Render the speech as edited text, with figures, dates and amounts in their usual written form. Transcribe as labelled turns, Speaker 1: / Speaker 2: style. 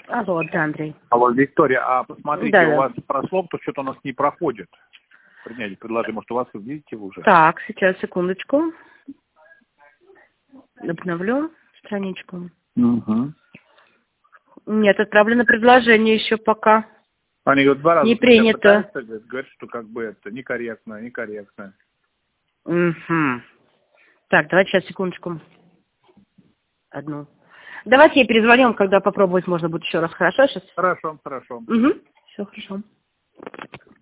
Speaker 1: Алло, да, Андрей.
Speaker 2: Алло, Виктория, а посмотрите,
Speaker 1: Да.
Speaker 2: у вас прошло, то что-то у нас не проходит. Принять предложение, может, у вас, вы видите уже?
Speaker 1: Так, сейчас, секундочку. Обновлю страничку.
Speaker 2: Угу.
Speaker 1: Нет, отправлено предложение еще пока.
Speaker 2: Они говорят, 2 раза
Speaker 1: Не принято.
Speaker 2: пытаются, говорят, что как бы это некорректно.
Speaker 1: Угу. Так, давайте сейчас, секундочку. Одну. Давайте я перезвоню вам, когда попробовать можно будет еще раз. Хорошо сейчас?
Speaker 2: Хорошо.
Speaker 1: Угу. Все хорошо.